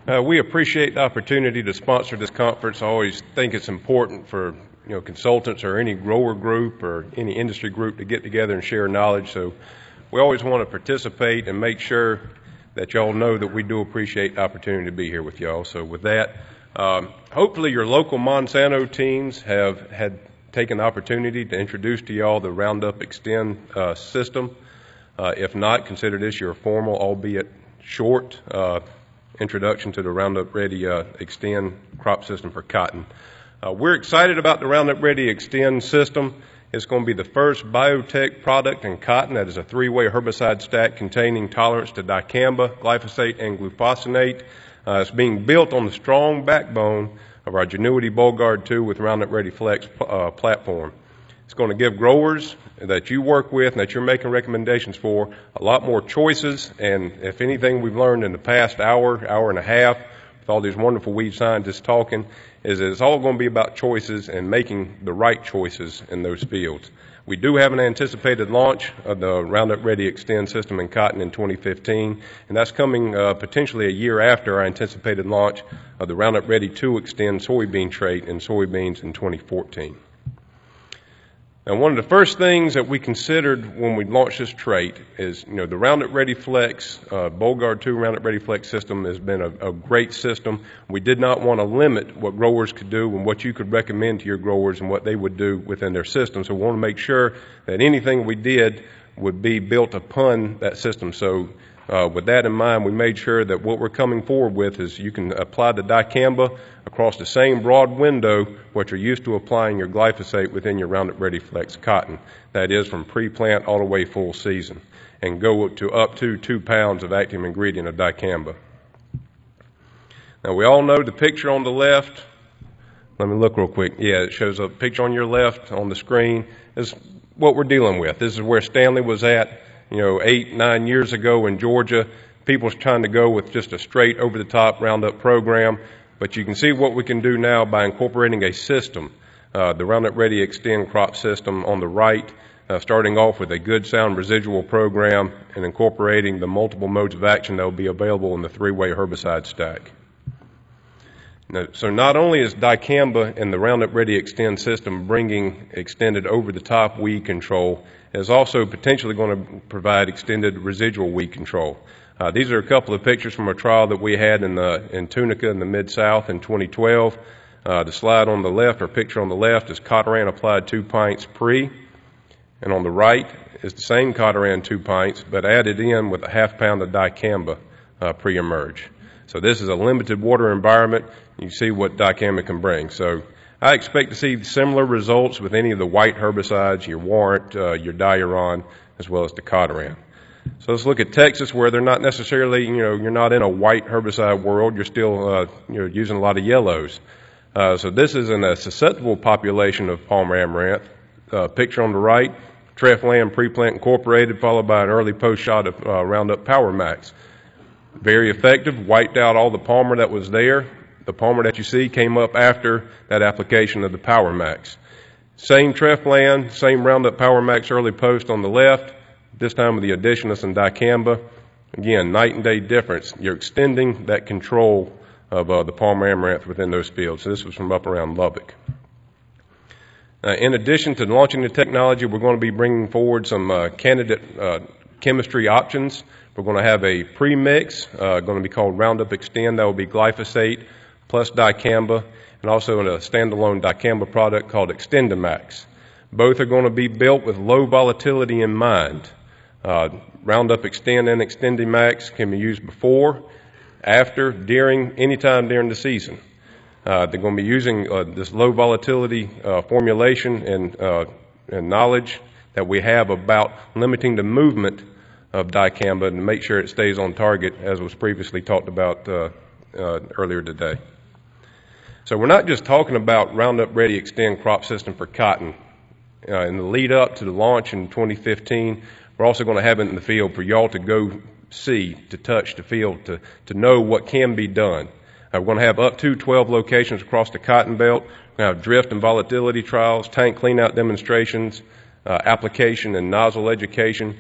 We appreciate the opportunity to sponsor this conference. I always think it's important for consultants or any grower group or any industry group to get together and share knowledge. So we always want to participate and make sure that y'all know that we do appreciate the opportunity to be here with y'all. So with that, hopefully your local Monsanto teams have had taken the opportunity to introduce to y'all the Roundup Extend system. If not, consider this your formal, albeit short, introduction to the Roundup Ready Extend crop system for cotton. We're excited about the Roundup Ready Extend system. It's going to be the first biotech product in cotton that is a three-way herbicide stack containing tolerance to dicamba, glyphosate, and glufosinate. It's being built on the strong backbone of our Genuity Bollgard 2 with Roundup Ready Flex platform. It's going to give growers that you work with and that you're making recommendations for a lot more choices. And if anything we've learned in the past hour and a half with all these wonderful weed scientists talking is that it's all going to be about choices and making the right choices in those fields. We do have an anticipated launch of the Roundup Ready Extend system in cotton in 2015, and that's coming potentially a year after our anticipated launch of the Roundup Ready 2 Extend soybean trait in soybeans in 2014. Now, one of the first things that we considered when we launched this trait is, the Roundup Ready Flex, Bollgard 2 Roundup Ready Flex system has been a great system. We did not want to limit what growers could do and what you could recommend to your growers and what they would do within their system. So we want to make sure that anything we did would be built upon that system. So with that in mind, we made sure that what we're coming forward with is you can apply the dicamba across the same broad window what you're used to applying your glyphosate within your Roundup Ready Flex cotton. That is from pre-plant all the way full season, and go up to 2 pounds of active ingredient of dicamba. Now we all know the picture on the left. Let me look real quick. Yeah, it shows a picture on your left on the screen. This is what we're dealing with. This is where Stanley was at 8-9 years ago in Georgia. People's trying to go with just a straight over-the-top Roundup program. But you can see what we can do now by incorporating a system, the Roundup Ready Extend crop system on the right, starting off with a good sound residual program and incorporating the multiple modes of action that will be available in the three-way herbicide stack. Now, so not only is dicamba in the Roundup Ready Extend system bringing extended over-the-top weed control, it is also potentially going to provide extended residual weed control. These are a couple of pictures from a trial that we had in Tunica in the Mid-South in 2012. The slide on the left, or picture on the left, is Cotoran applied 2 pints pre, and on the right is the same Cotoran 2 pints, but added in with a half pound of dicamba pre-emerge. So this is a limited water environment. You see what dicamba can bring. So I expect to see similar results with any of the white herbicides, your Warrant, your Diuron, as well as the Cotoran. So let's look at Texas, where they're not necessarily, you're not in a white herbicide world. You're still, using a lot of yellows. So this is in a susceptible population of Palmer amaranth. Picture on the right, Treflan pre-plant incorporated, followed by an early post shot of Roundup Power Max. Very effective, wiped out all the Palmer that was there. The Palmer that you see came up after that application of the Power Max. Same Treflan, same Roundup Power Max early post on the left. This time with the addition of some dicamba. Again, night and day difference. You're extending that control of the Palmer amaranth within those fields. So this was from up around Lubbock. In addition to launching the technology, we're going to be bringing forward some candidate chemistry options. We're going to have a pre-mix, going to be called Roundup Extend. That will be glyphosate plus dicamba, and also a standalone dicamba product called Extendimax. Both are going to be built with low volatility in mind. Roundup Extend and Extendimax can be used before, after, during, anytime during the season. They're going to be using this low volatility formulation and knowledge that we have about limiting the movement of dicamba and to make sure it stays on target, as was previously talked about earlier today. So we're not just talking about Roundup Ready Extend crop system for cotton. In the lead up to the launch in 2015, we're also going to have it in the field for y'all to go see, to touch, to feel, to know what can be done. We're going to have up to 12 locations across the cotton belt. We're going to have drift and volatility trials, tank cleanout demonstrations, application and nozzle education.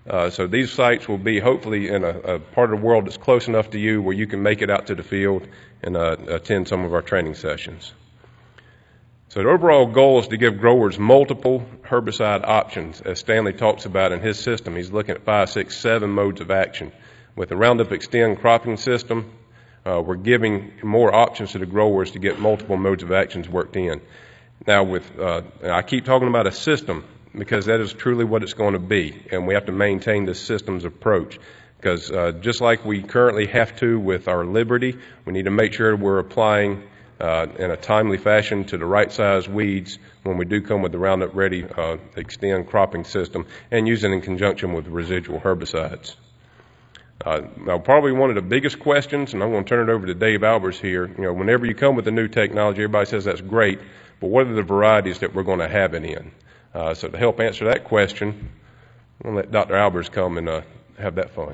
So these sites will be hopefully in a part of the world that's close enough to you where you can make it out to the field and attend some of our training sessions. So the overall goal is to give growers multiple herbicide options, as Stanley talks about in his system. He's looking at 5, 6, 7 modes of action. With the Roundup Xtend cropping system, we're giving more options to the growers to get multiple modes of actions worked in. Now, I keep talking about a system because that is truly what it's going to be, and we have to maintain this systems approach. Because just like we currently have to with our Liberty, we need to make sure we're applying in a timely fashion to the right size weeds when we do come with the Roundup Ready Xtend cropping system, and use it in conjunction with residual herbicides. Now, probably one of the biggest questions, and I'm going to turn it over to Dave Albers here. Whenever you come with a new technology, everybody says that's great, but what are the varieties that we're going to have it in? So to help answer that question, I'm going to let Dr. Albers come and have that fun.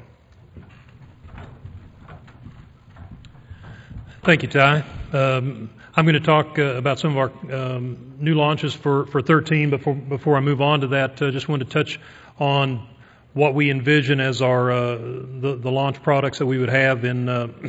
Thank you, Ty. I'm going to talk about some of our new launches for 13, but before I move on to that, I just wanted to touch on what we envision as our the launch products that we would have in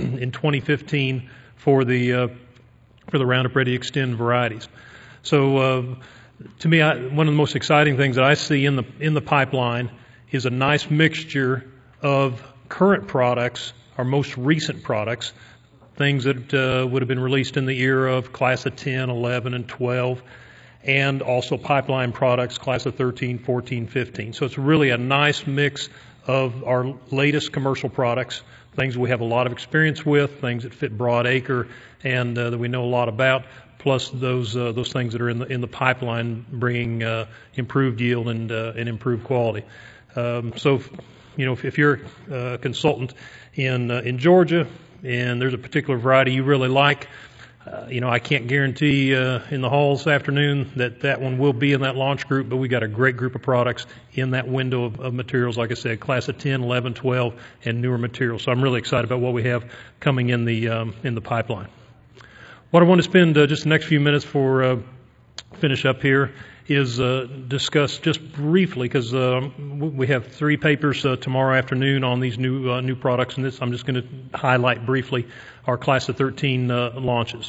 2015 for the Roundup Ready Xtend varieties. So to me, one of the most exciting things that I see in the pipeline is a nice mixture of current products, our most recent products, things that would have been released in the era of Class of 10, 11, and 12, and also pipeline products, Class of 13, 14, 15. So it's really a nice mix of our latest commercial products, things we have a lot of experience with, things that fit broad acre and that we know a lot about, plus those things that are in the pipeline bringing improved yield and improved quality. So, if you're a consultant in Georgia and there's a particular variety you really like, I can't guarantee in the hall this afternoon that one will be in that launch group, but we got a great group of products in that window of materials, like I said, Class of 10, 11, 12, and newer materials. So I'm really excited about what we have coming in the pipeline. What I want to spend just the next few minutes for finish up here is discuss just briefly, because we have 3 papers tomorrow afternoon on these new products, and I'm just going to highlight briefly our Class of 13 launches.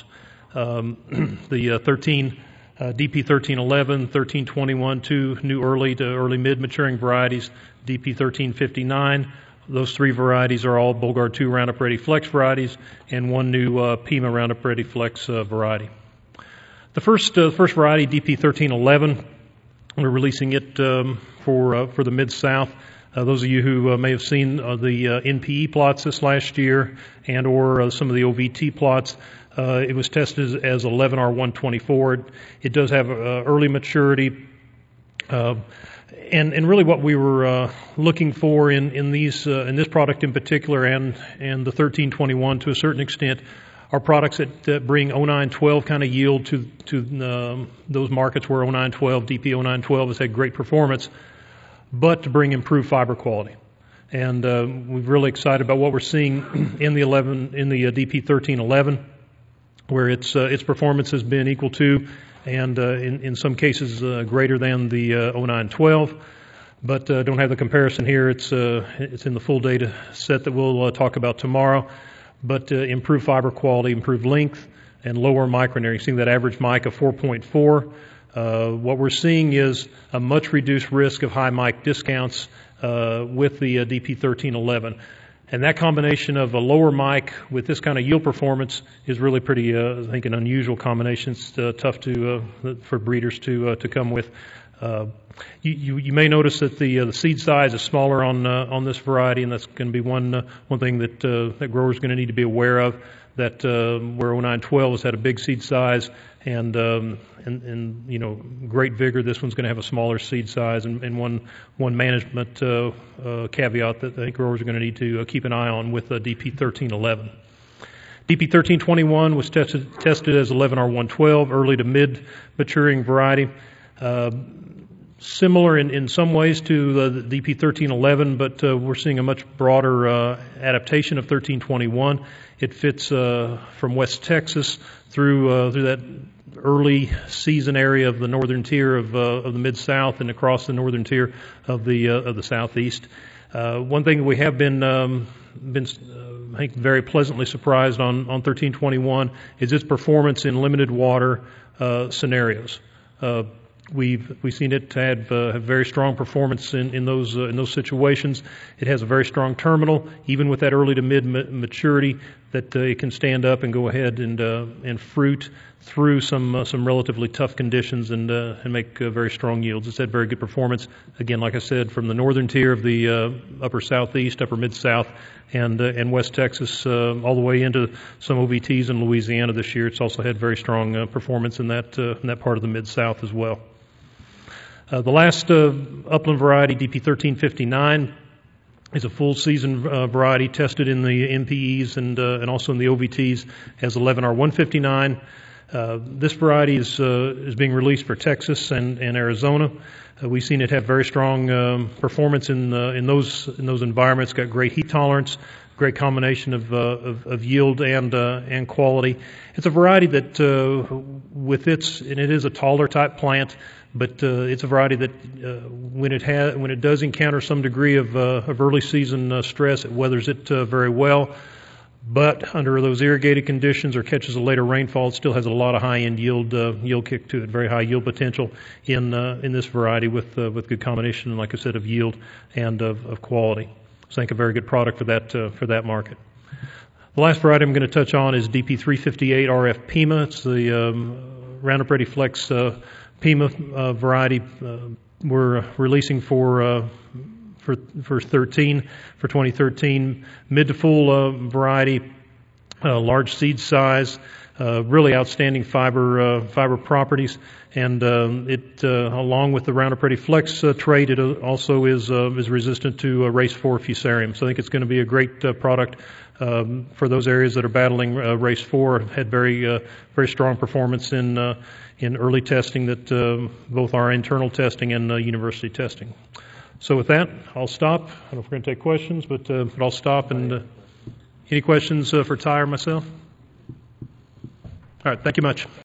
The 13 DP 1311, 1321, 2 new early to early mid maturing varieties, DP 1359. Those 3 varieties are all Bollgard 2 Roundup Ready Flex varieties, and 1 new Pima Roundup Ready Flex variety. The first variety, DP 1311, we're releasing it for the Mid-South. Those of you who may have seen the NPE plots this last year and or some of the OVT plots, it was tested as 11R124. It does have early maturity. And really what we were looking for in this product in particular and the 1321 to a certain extent are products that bring 0912 kind of yield to those markets where 0912, DP 0912 has had great performance, but to bring improved fiber quality. And we're really excited about what we're seeing in the DP 1311, where its performance has been equal to and in some cases greater than the 0912. But don't have the comparison here. It's in the full data set that we'll talk about tomorrow. But improved fiber quality, improved length, and lower micronearing. Seeing that average mic of 4.4. What we're seeing is a much reduced risk of high mic discounts with the DP 1311. And that combination of a lower mic with this kind of yield performance is really pretty, I think, an unusual combination. It's tough for breeders to come with. You may notice that the seed size is smaller on this variety, and that's going to be one thing that growers are going to need to be aware of. That where 0912 has had a big seed size and great vigor, this one's going to have a smaller seed size, and one management caveat that I think growers are going to need to keep an eye on with DP 1311. DP 1321 was tested as 11R112, early to mid maturing variety. Similar in some ways to the DP 1311, but we're seeing a much broader adaptation of 1321. It fits from West Texas through that early season area of the northern tier of the Mid-South and across the northern tier of the Southeast. One thing we have been I think very pleasantly surprised on 1321 is its performance in limited water scenarios. We've seen it have very strong performance in those situations. It has a very strong terminal, even with that early to mid maturity, that it can stand up and go ahead and fruit through some relatively tough conditions and make very strong yields. It's had very good performance. Again, like I said, from the northern tier of the upper Southeast, upper Mid-South, and West Texas, all the way into some OVTs in Louisiana this year. It's also had very strong performance in that part of the Mid-South as well. The last upland variety, DP 1359, is a full season variety tested in the MPEs and also in the OVTs as 11R159. This variety is being released for Texas and Arizona. We've seen it have very strong performance in those environments. Got great heat tolerance, great combination of yield and quality. It's a variety that and it is a taller type plant, but it's a variety that when it does encounter some degree of early season stress, it weathers it very well. But under those irrigated conditions or catches a later rainfall, it still has a lot of high-end yield kick to it, very high yield potential in this variety with good combination, like I said, of yield and of quality. So I think a very good product for that market. The last variety I'm going to touch on is DP 358 RF Pima. It's the Roundup Ready Flex Pima variety we're releasing for 2013, mid to full variety, large seed size, really outstanding fiber properties, and it along with the Roundup Ready Flex trait, it also is resistant to race 4 fusarium. So I think it's going to be a great product for those areas that are battling race 4. Had very strong performance in early testing, that both our internal testing and university testing. So with that, I'll stop. I don't know if we're going to take questions, but I'll stop. And any questions for Ty or myself? All right, thank you much.